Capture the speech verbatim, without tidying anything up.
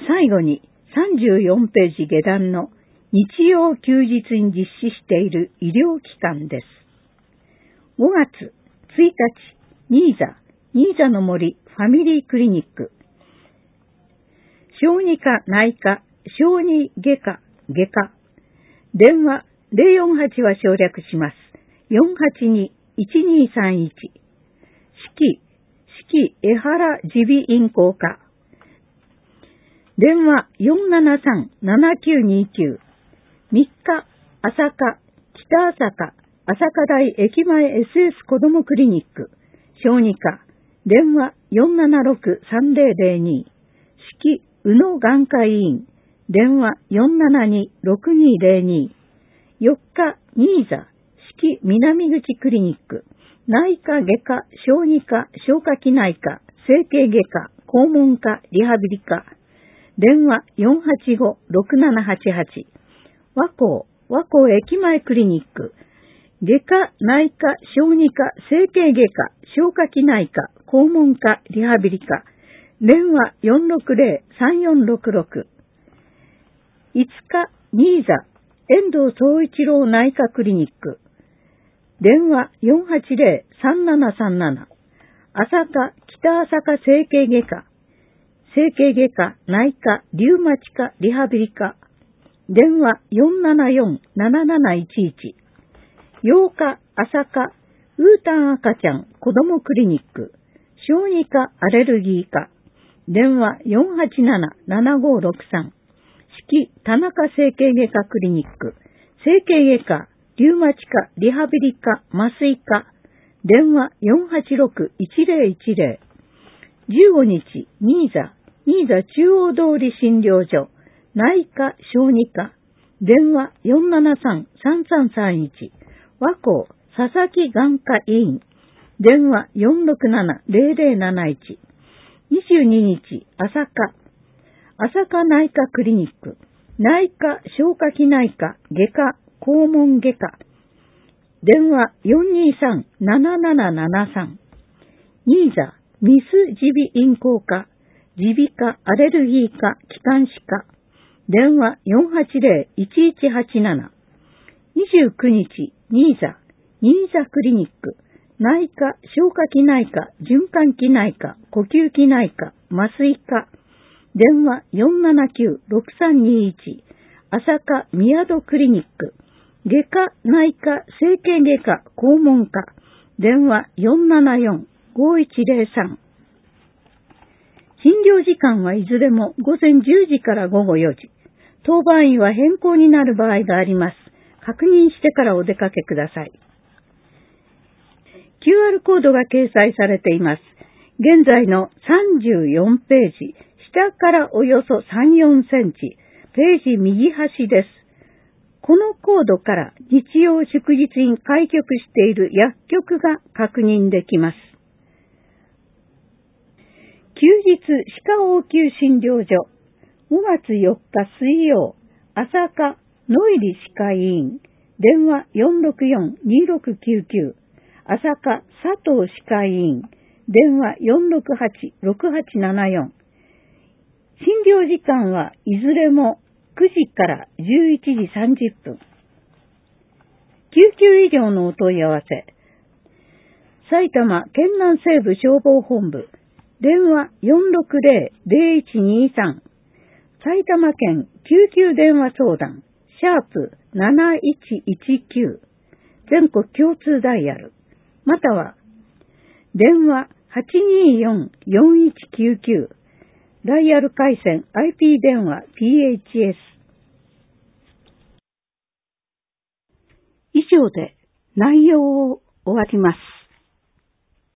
最後にさんじゅうよんページ下段の日曜休日に実施している医療機関です。ごがつついたち、新座、新座の森ファミリークリニック。小児科内科、小児外科、外科。電話ゼロよんはちは省略します。よんはちにいちにさんいち。四季、四季江原耳鼻咽喉科。電話よんななさんななきゅうにきゅう。みっか、朝霞、北朝霞、朝霞台駅前 エスエス 子どもクリニック。小児科。電話よんななろくさんゼロゼロに。四季、宇野眼科医院。電話よんななにろくにゼロに。よっか、新座、四季南口クリニック。内科、外科、小児科、消化器内科、整形外科、肛門科、リハビリ科。電話よんはちごろくななはちはち。和光、和光駅前クリニック。外科、内科、小児科、整形外科、消化器内科、肛門科、リハビリ科。電話よんろくゼロさんよんろくろく。いつか、新座、遠藤総一郎内科クリニック。電話よんはちゼロさんななさんなな。朝霞、北朝霞整形外科。整形外科、内科、リウマチ科、リハビリ科。電話よんななよんなななないちいち。ようか、朝霞、ウータン赤ちゃん子どもクリニック。小児科、アレルギー科。電話よんはちななななごろくさん。四季、田中整形外科クリニック。整形外科、リウマチ科、リハビリ科、麻酔科。電話よんはちろくいちゼロいちゼロ。じゅうごにち、新座、新座中央通り診療所。内科、小児科。電話よんななさんさんさんさんいち。和光、佐々木眼科医院。電話よんろくななゼロゼロなないち。にじゅうににち、朝霞。朝霞内科クリニック。内科、消化器内科、外科、肛門外科。電話よんにさんななななななさん。新座、ミス耳鼻咽喉科。耳鼻科、アレルギー科、気管支科。電話よんはちゼロいちいちはちなな。にじゅうくにち、新座、新座クリニック。内科、消化器内科、循環器内科、呼吸器内科、麻酔科。電話よんななきゅうろくさんにいち。朝霞宮戸クリニック。外科、内科、整形外科、肛門科。電話よんななよんごいちゼロさん。診療時間はいずれもごぜんじゅうじからごごよじ。当番員は変更になる場合があります。確認してからお出かけください。キューアール コードが掲載されています。現在のさんじゅうよんページ、下からおよそさん、よんセンチ、ページ右端です。このコードから日曜祝日に開局している薬局が確認できます。休日歯科応急診療所。ごがつよっか水曜、朝霞野入歯科医院。電話よんろくよんにろくきゅうきゅう。朝霞佐藤歯科医院。電話よんろくはちろくはちななよん。診療時間はいずれもくじからじゅういちじさんじゅっぷん。救急医療のお問い合わせ。埼玉県南西部消防本部。電話よんろくゼロゼロいちにさん。埼玉県救急電話相談。シャープなないちいちきゅう。全国共通ダイヤル。または、電話はちによんよんいちきゅうきゅう。ダイヤル回線 アイピー 電話 ピーエイチエス。以上で内容を終わります。